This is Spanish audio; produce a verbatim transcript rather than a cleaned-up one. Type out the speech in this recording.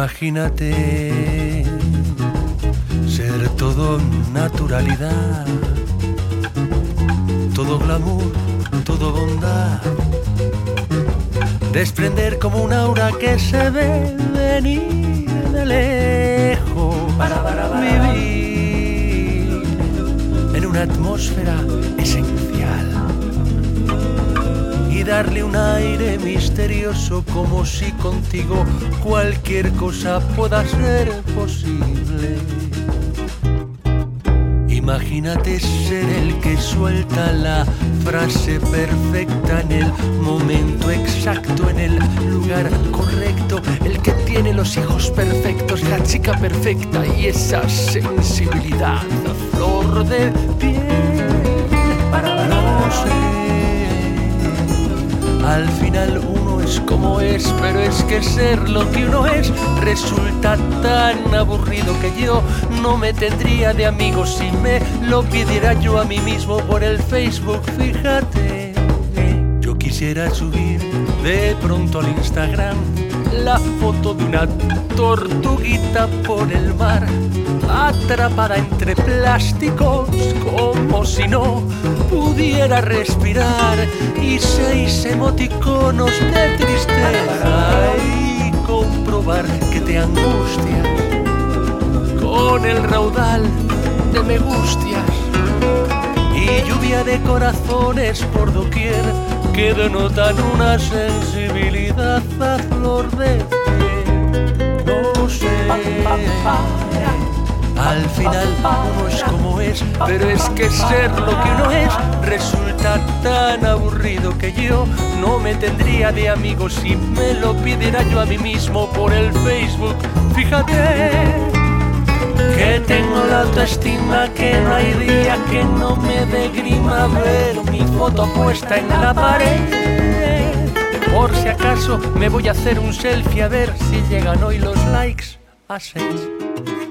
Imagínate ser todo naturalidad, todo glamour, todo bondad, desprender como un aura que se ve venir de lejos, para, para, para. Vivir en una atmósfera esencial y darle un aire misterioso, como si contigo cualquier cosa pueda ser posible. Imagínate ser el que suelta la frase perfecta en el momento exacto, en el lugar correcto, el que tiene los hijos perfectos, la chica perfecta y esa sensibilidad a flor de piel. No sé, al final uno es como es, pero es que ser lo que uno es resulta tan aburrido que yo no me tendría de amigos si me lo pidiera yo a mí mismo por el Facebook. Fíjate, yo quisiera subir de pronto al Instagram la foto de una tortuguita por el mar, atrapada entre plásticos, como si no pudiera respirar, y seis emoticonos de tristeza, y comprobar que te angustias con el raudal de me gustias y lluvia de corazones por doquier que denotan una sensibilidad a flor de piel. No sé, al final uno es como es, pero es que ser lo que uno es resulta tan aburrido que yo no me tendría de amigos si me lo pidiera yo a mí mismo por el Facebook. Fíjate que tengo la autoestima que no hay día que no me dé grima ver mi foto puesta en la pared. Por si acaso me voy a hacer un selfie a ver si llegan hoy los likes a seis.